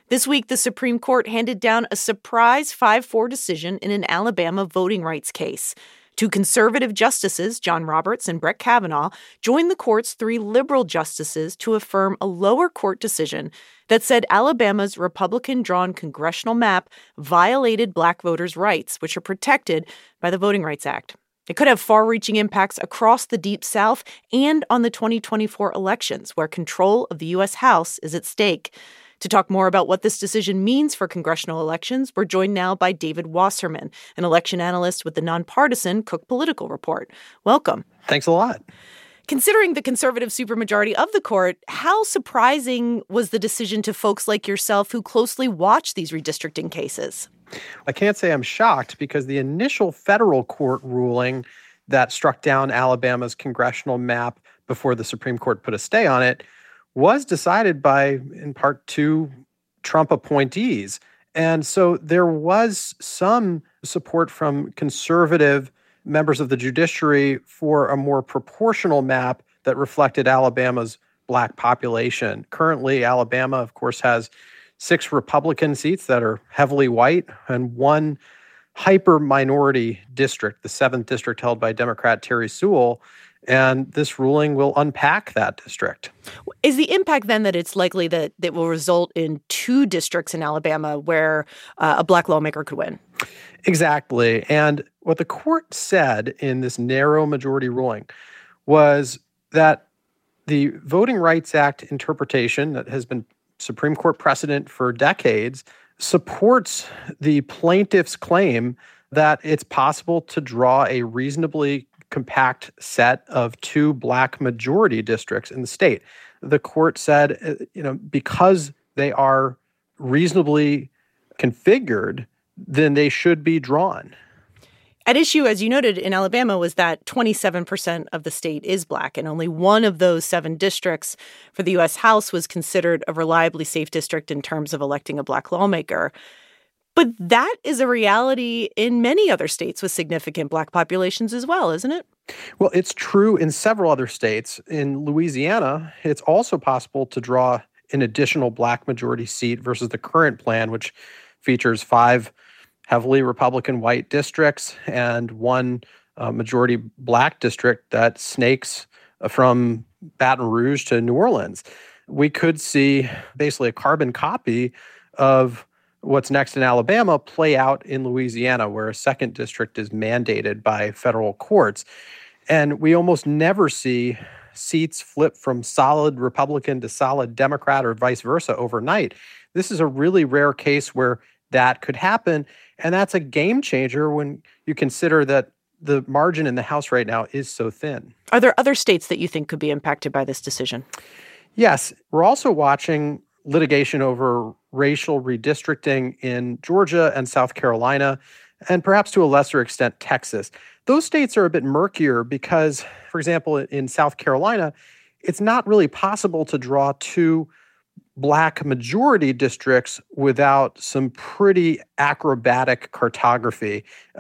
This week, the Supreme Court handed down a surprise 5-4 decision in an Alabama voting rights case. Two conservative justices, John Roberts and Brett Kavanaugh, joined the court's 3 liberal justices to affirm a lower court decision that said Alabama's Republican-drawn congressional map violated Black voters' rights, which are protected by the Voting Rights Act. It could have far-reaching impacts across the Deep South and on the 2024 elections, where control of the U.S. House is at stake. To talk more about what this decision means for congressional elections, we're joined now by David Wasserman, an election analyst with the nonpartisan Cook Political Report. Welcome. Thanks a lot. Considering the conservative supermajority of the court, how surprising was the decision to folks like yourself who closely watch these redistricting cases? I can't say I'm shocked because the initial federal court ruling that struck down Alabama's congressional map before the Supreme Court put a stay on it was decided by, in part, 2 Trump appointees. And so there was some support from conservative members of the judiciary for a more proportional map that reflected Alabama's Black population. Currently, Alabama, of course, has 6 Republican seats that are heavily white and 1 hyper-minority district, the 7th district held by Democrat Terry Sewell. And this ruling will unpack that district. Is the impact then that it's likely that it will result in 2 districts in Alabama where a Black lawmaker could win? Exactly. And what the court said in this narrow majority ruling was that the Voting Rights Act interpretation that has been Supreme Court precedent for decades supports the plaintiff's claim that it's possible to draw a reasonably compact set of 2 Black majority districts in the state. The court said, because they are reasonably configured, then they should be drawn. At issue, as you noted, in Alabama was that 27% of the state is Black, and only one of those 7 districts for the U.S. House was considered a reliably safe district in terms of electing a Black lawmaker. But that is a reality in many other states with significant Black populations as well, isn't it? Well, it's true in several other states. In Louisiana, it's also possible to draw an additional Black majority seat versus the current plan, which features 5 heavily Republican white districts and 1 majority Black district that snakes from Baton Rouge to New Orleans. We could see basically a carbon copy of what's next in Alabama play out in Louisiana, where a 2nd district is mandated by federal courts. And we almost never see seats flip from solid Republican to solid Democrat or vice versa overnight. This is a really rare case where that could happen. And that's a game changer when you consider that the margin in the House right now is so thin. Are there other states that you think could be impacted by this decision? Yes. We're also watching litigation over racial redistricting in Georgia and South Carolina, and perhaps to a lesser extent, Texas. Those states are a bit murkier because, for example, in South Carolina, it's not really possible to draw 2 Black majority districts without some pretty acrobatic cartography.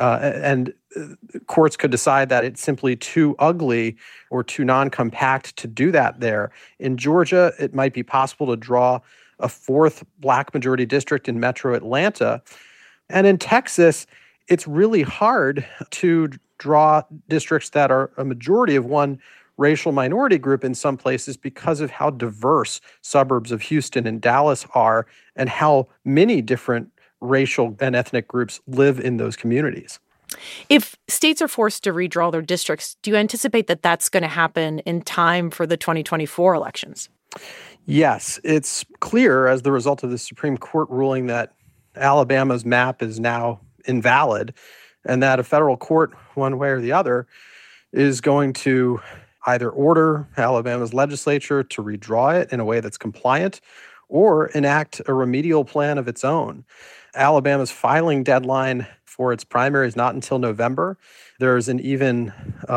And courts could decide that it's simply too ugly or too non-compact to do that there. In Georgia, it might be possible to draw a 4th Black majority district in metro Atlanta. And in Texas, it's really hard to draw districts that are a majority of one racial minority group in some places because of how diverse suburbs of Houston and Dallas are and how many different racial and ethnic groups live in those communities. If states are forced to redraw their districts, do you anticipate that that's going to happen in time for the 2024 elections? Yes, it's clear as the result of the Supreme Court ruling that Alabama's map is now invalid and that a federal court, one way or the other, is going to either order Alabama's legislature to redraw it in a way that's compliant or enact a remedial plan of its own. Alabama's filing deadline for its primary is not until November. There's an even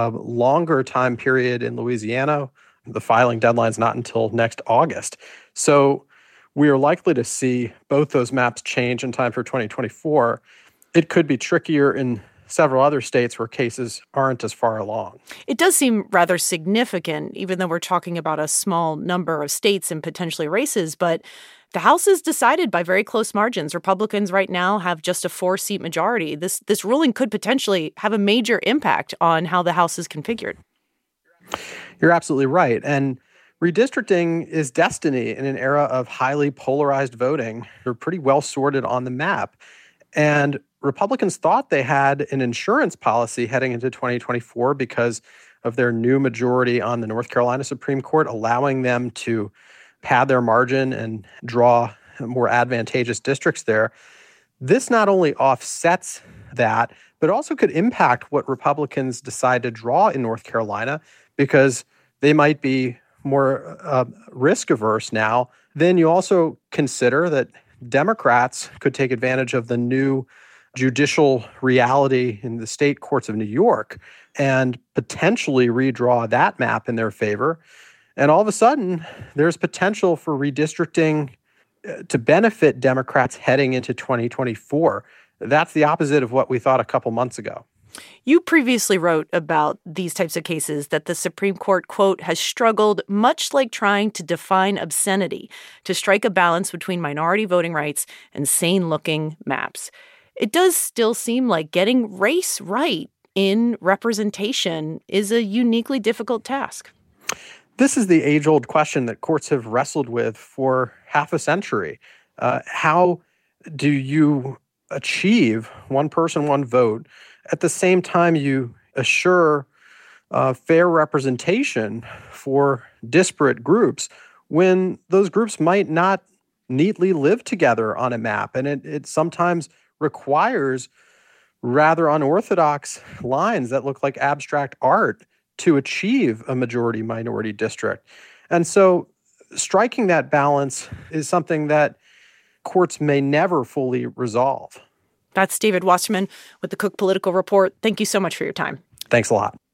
longer time period in Louisiana. The filing deadline is not until next August. So we are likely to see both those maps change in time for 2024. It could be trickier in several other states where cases aren't as far along. It does seem rather significant, even though we're talking about a small number of states and potentially races. But The House is decided by very close margins. Republicans right now have just a 4-seat majority. This ruling could potentially have a major impact on how the House is configured. You're absolutely right. And redistricting is destiny in an era of highly polarized voting. They're pretty well sorted on the map. And Republicans thought they had an insurance policy heading into 2024 because of their new majority on the North Carolina Supreme Court, allowing them to pad their margin and draw more advantageous districts there. This not only offsets that, but also could impact what Republicans decide to draw in North Carolina, because they might be more risk averse now. Then you also consider that Democrats could take advantage of the new judicial reality in the state courts of New York and potentially redraw that map in their favor. And all of a sudden, there's potential for redistricting to benefit Democrats heading into 2024. That's the opposite of what we thought a couple months ago. You previously wrote about these types of cases that the Supreme Court, quote, has struggled much like trying to define obscenity to strike a balance between minority voting rights and sane-looking maps. It does still seem like getting race right in representation is a uniquely difficult task. This is the age-old question that courts have wrestled with for half a century. How do you achieve one person, one vote at the same time you assure fair representation for disparate groups when those groups might not neatly live together on a map? And it sometimes requires rather unorthodox lines that look like abstract art to achieve a majority-minority district. And so striking that balance is something that courts may never fully resolve. That's David Wasserman with the Cook Political Report. Thank you so much for your time. Thanks a lot.